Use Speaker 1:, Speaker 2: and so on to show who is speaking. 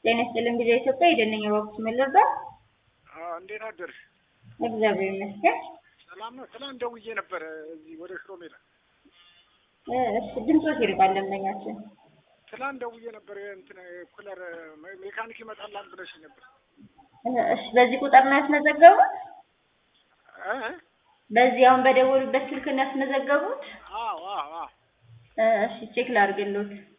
Speaker 1: ጤና ይስጥልኝ ጊዜ ኢትዮጵያ የደነኛ ወቅት መለባ
Speaker 2: እንዴት አደርሽ?
Speaker 1: እግዚአብሔር ይመስገን።
Speaker 2: ሰላም ነው። ትናንት ደውዬ ነበር እዚህ ወደ ሽሮ ሜዳ።
Speaker 1: እሺ ድምጾት ይርቃል ለምኛችን።
Speaker 2: ትናንት ደውዬ ነበር እንትን ኩለር ሜካኒክ ይመጣላል ብለሽ ነበር።
Speaker 1: እሺ በዚህ ቁጥር ነው ያስመዘገቡት? በዚህ አሁን በደወሉበት ስልክ ነው ያስመዘገቡት?
Speaker 2: አዎ።
Speaker 1: እሺ ቼክ ላድርግልዎት።